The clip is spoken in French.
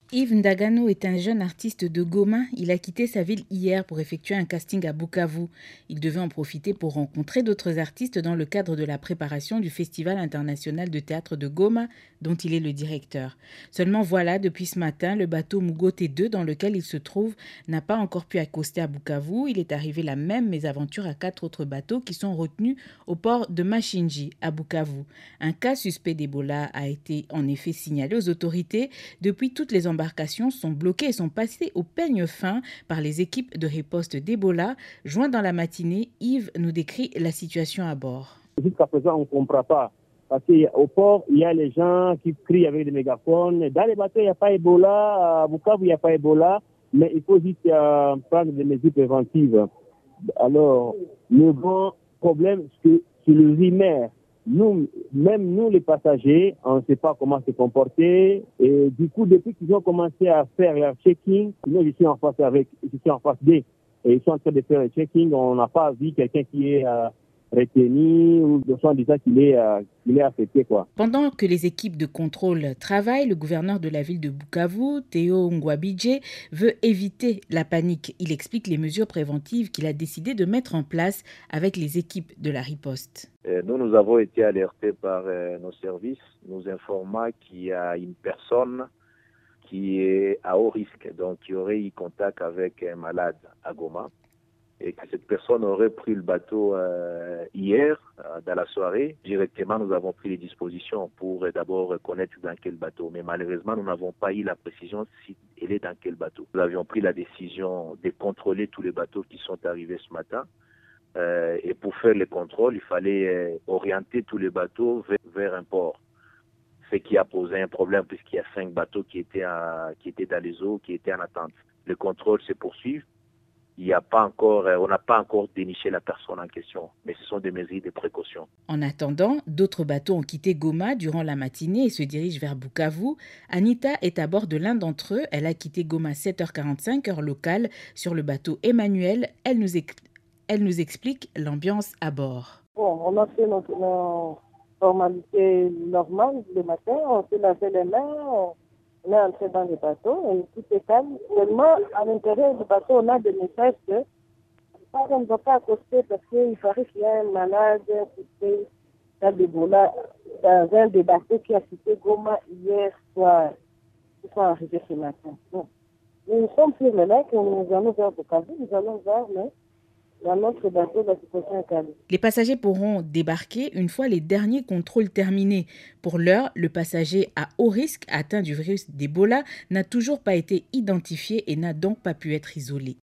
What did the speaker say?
Yves Ndagano est un jeune artiste de Goma. Il a quitté sa ville hier pour effectuer un casting à Bukavu. Il devait en profiter pour rencontrer d'autres artistes dans le cadre de la préparation du Festival international de théâtre de Goma, dont il est le directeur. Seulement voilà, depuis ce matin, le bateau Mugote 2 dans lequel il se trouve n'a pas encore pu accoster à Bukavu. Il est arrivé la même mésaventure à 4 autres bateaux qui sont retenus au port de Mashinji à Bukavu. Un cas suspect d'Ebola a été en effet signalé aux autorités. Depuis, toutes les embarcations sont bloquées et sont passées au peigne fin par les équipes de riposte d'Ebola. Joint dans la matinée, Yves nous décrit la situation à bord. Jusqu'à présent, on ne comprend pas. Parce qu'au port, il y a les gens qui crient avec des mégaphones. Dans les bateaux, il n'y a pas Ebola. À Bukavu, il n'y a pas Ebola. Mais il faut juste prendre des mesures préventives. Alors, le grand problème, c'est le rimer. Même nous, les passagers, on ne sait pas comment se comporter. Et du coup, depuis qu'ils ont commencé à faire leur checking, moi, je suis en face d'eux. Et ils sont en train de faire le checking. On n'a pas vu quelqu'un qui est retenu ou de son disant qu'il est affecté, quoi. Pendant que les équipes de contrôle travaillent, le gouverneur de la ville de Bukavu, Théo Ngwabidje, veut éviter la panique. Il explique les mesures préventives qu'il a décidé de mettre en place avec les équipes de la riposte. Nous avons été alertés par nos services, nous informant qu'il y a une personne qui est à haut risque, donc qui aurait eu contact avec un malade à Goma, et que cette personne aurait pris le bateau hier, dans la soirée. Directement, nous avons pris les dispositions pour d'abord connaître dans quel bateau. Mais malheureusement, nous n'avons pas eu la précision si elle est dans quel bateau. Nous avions pris la décision de contrôler tous les bateaux qui sont arrivés ce matin. Et pour faire les contrôles, il fallait orienter tous les bateaux vers un port. Ce qui a posé un problème puisqu'il y a 5 bateaux qui étaient dans les eaux, qui étaient en attente. Le contrôle se poursuit. On n'a pas encore déniché la personne en question, mais ce sont des mesures de précaution. En attendant, d'autres bateaux ont quitté Goma durant la matinée et se dirigent vers Bukavu. Anita est à bord de l'un d'entre eux. Elle a quitté Goma 7h45, heure locale, sur le bateau Emmanuel. Elle nous explique l'ambiance à bord. Bon, on a fait notre formalité normale le matin, on s'est lavé les mains, on est entré dans le bateau et tout est calme. Seulement, à l'intérieur du bateau, on a des messages que on ne va pas accoster parce qu'il paraît qu'il y a un malade qui est dans l'Ebola dans un des bateaux qui a quitté Goma hier soir. Ils sont arrivés ce matin. Bon. Nous sommes sur le lac et nous allons vers Bukavu, nous allons voir, mais dans notre bateau, la situation est calme. Les passagers pourront débarquer une fois les derniers contrôles terminés. Pour l'heure, le passager à haut risque atteint du virus d'Ebola n'a toujours pas été identifié et n'a donc pas pu être isolé.